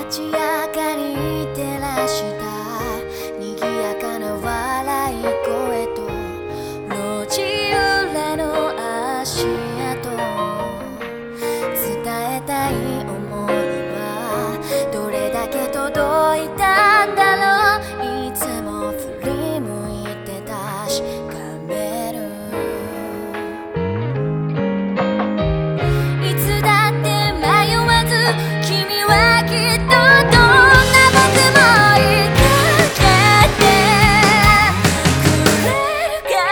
街明かり照らした賑やかな笑い声と路地裏の足跡、伝えたい想いはどれだけ届いたんだろう。いつも振り向いて確かめる。いつだって迷わず君はきっとどんな僕も追いかけてくれるから。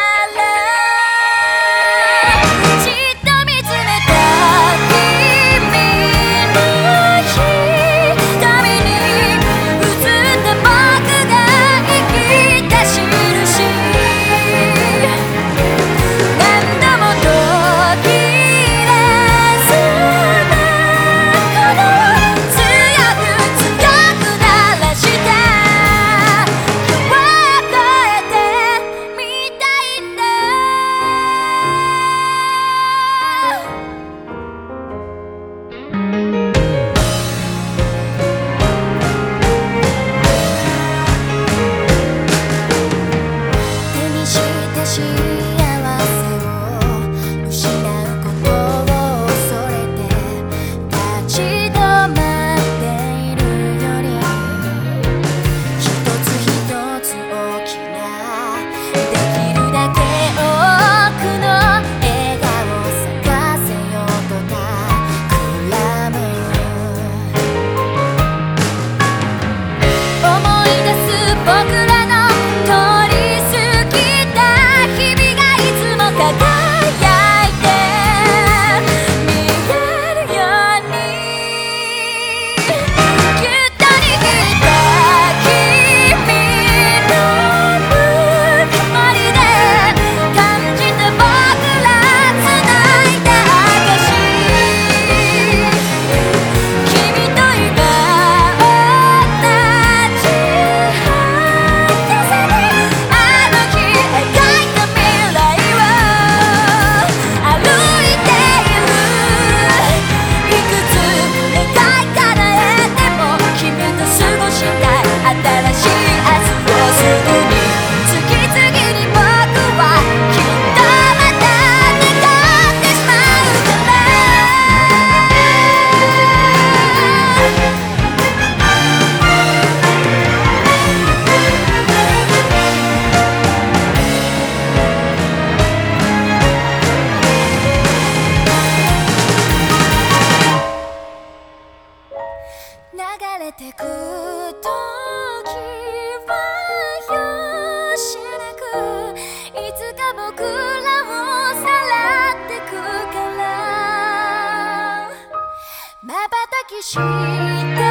じっと見つめた君の瞳に映った僕が生きた印。何度も途切れそうなほど強く強く鳴らして夜を越えてみたいんだ。手にした幸せを失うことを恐れて立ち止まっているより、一つ一つ大きなできるだけ多くの笑顔咲かせようと企む。思い出す僕らの通り過ぎた日々がいつも輝いて見えるように、ぎゅっと握った君のぬくもりで感じた僕ら繋いだ証。君と今同じ速さであの日描いた未来を歩いている。いくつ願い叶えても君と過ごしたい新しい明日をすぐに次々に僕はきっとまた願ってしまうから。流れてく時はよしなく、いつか僕らをさらってくから。瞬きして